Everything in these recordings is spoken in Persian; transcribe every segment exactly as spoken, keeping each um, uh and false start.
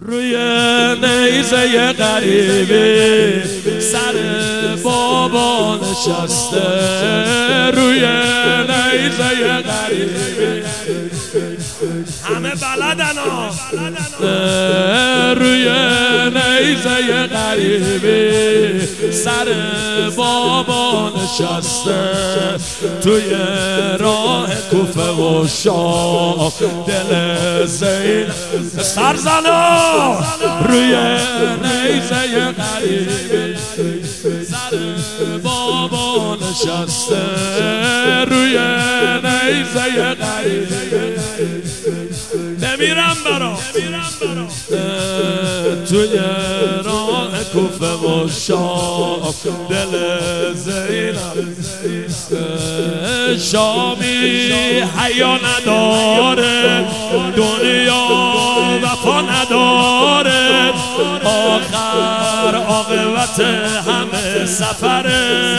روی نیزه غریبی سر بابا نشسته، روی نیزه غریبی همه بلدن ها، روی نیزه غریبی سر بابا نشسته، توی راه کوفه و شام دل زینب سر زنه، روی نیزه غریبی سر بابا نشسته، روی نیزه غریبی بمیرم برا توی راه کوفه و شام دل زینب شامی حیا نداره، دنیا وفا نداره، آخر عاقبت همه سفره،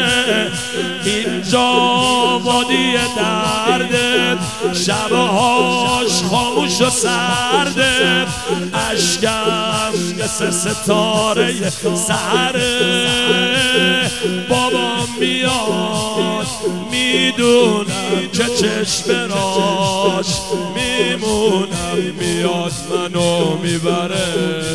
اینجا وادی درده، شبهاش خاموش و سرده، اشکم مثل ستاره سحره، بابام میاد میدونم که چشم راش میمونم، میاد منو میبره،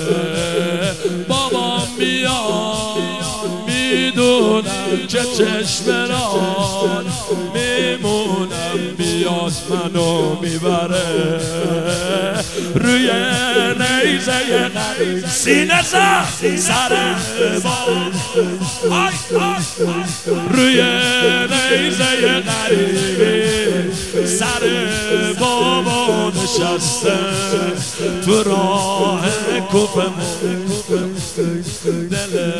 بابام میاد میدونم که چشم راش میمونم، میاد منو میبره، روی نیزه غریب سینه زد سر بابا، روی نیزه غریبی سر بابا نشسته، تو راه کوفه دل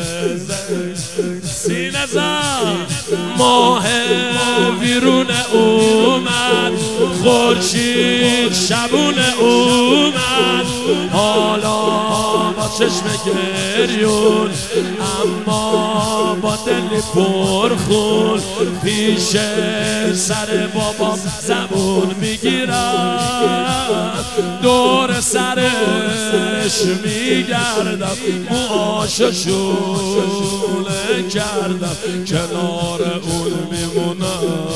سینه زد، ماه ویرونه اومد، خورشید شبونه اومد، حالا با چشم گریون اما با دلی پرخون، پیش سر بابا زبون میگیرم، دور سرش میگردم، موهاشو شونه کردم، کنار اون میمونم،